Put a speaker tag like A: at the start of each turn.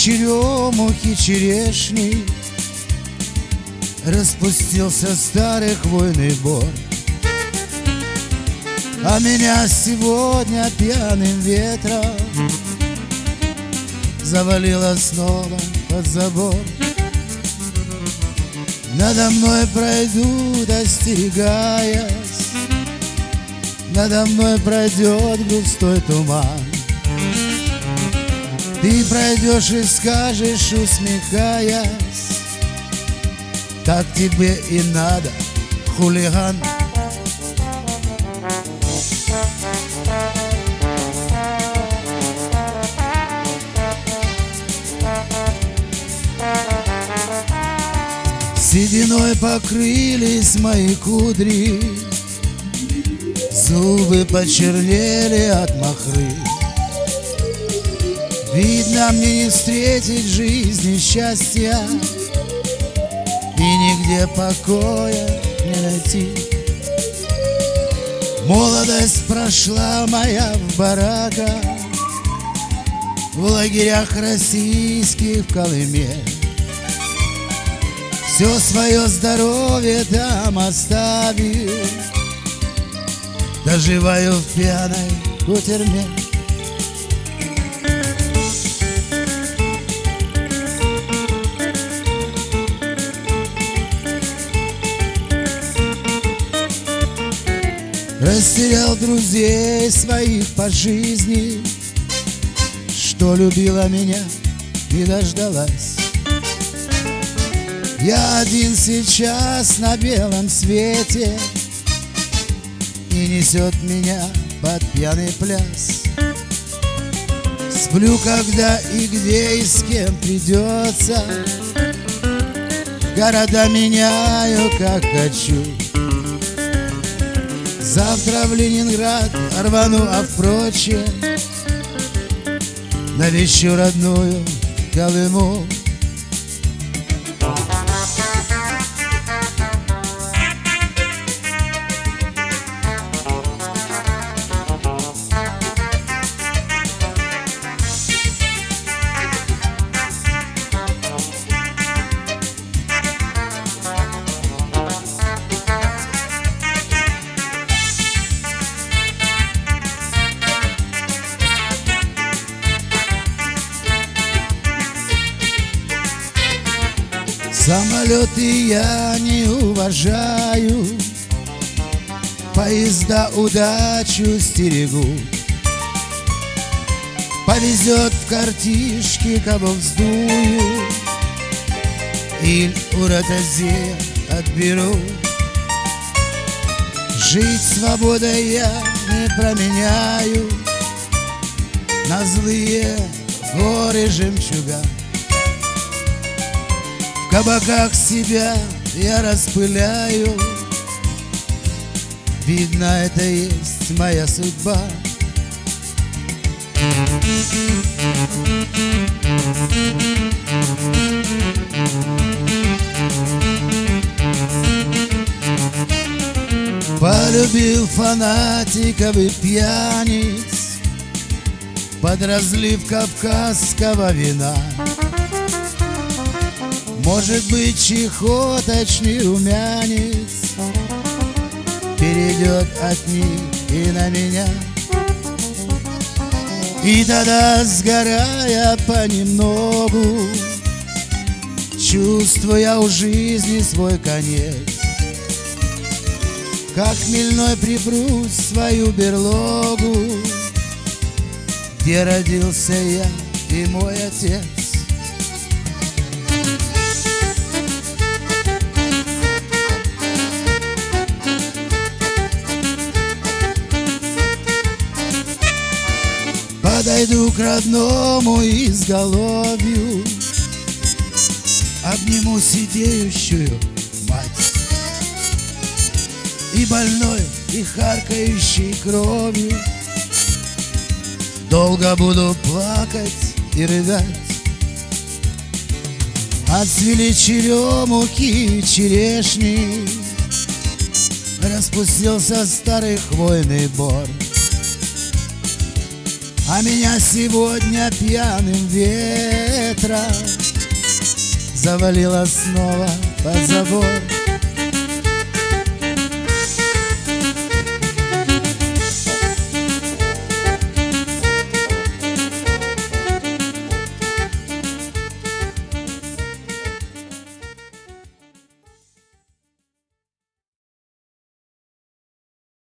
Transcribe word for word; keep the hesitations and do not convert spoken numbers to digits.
A: черемухи, черешни, распустился старый хвойный бор. А меня сегодня пьяным ветром завалило снова под забор. Надо мной пройдут, остерегаясь, надо мной пройдет густой туман. Ты пройдешь и скажешь, усмехаясь: так тебе и надо, хулиган. Сединой покрылись мои кудри, зубы почернели от махры. Видно, мне не встретить жизни счастья, и нигде покоя не найти. Молодость прошла моя в бараках, в лагерях российских в Колыме. Все свое здоровье там оставил, доживаю в пьяной кутерьме. Растерял друзей своих по жизни, что любила меня, не дождалась. Я один сейчас на белом свете, и несет меня под пьяный пляс. Сплю, когда и где и с кем придется, города меняю, как хочу. Завтра в Ленинград рвану, а впрочем навещу родную Колыму. Самолеты я не уважаю, поезда удачу стерегут. Повезет в картишке, кого вздую, или у ротозея отберу. Жить свободой я не променяю на злые горы жемчуга. В кабаках себя я распыляю, видно, это есть моя судьба. Полюбил фанатиков и пьяниц под разлив кавказского вина. Может быть, чехоточный румянец перейдет от них и на меня. И тогда, сгорая понемногу, чувствуя у жизни свой конец, как хмельной припрусь в свою берлогу, где родился я и мой отец. Подойду к родному изголовью, обниму сидеющую мать, и больной, и харкающей кровью долго буду плакать и рыдать. Отцвели черемухи, черешни, распустился старый хвойный бор. А меня сегодня пьяным ветром завалило снова под забор.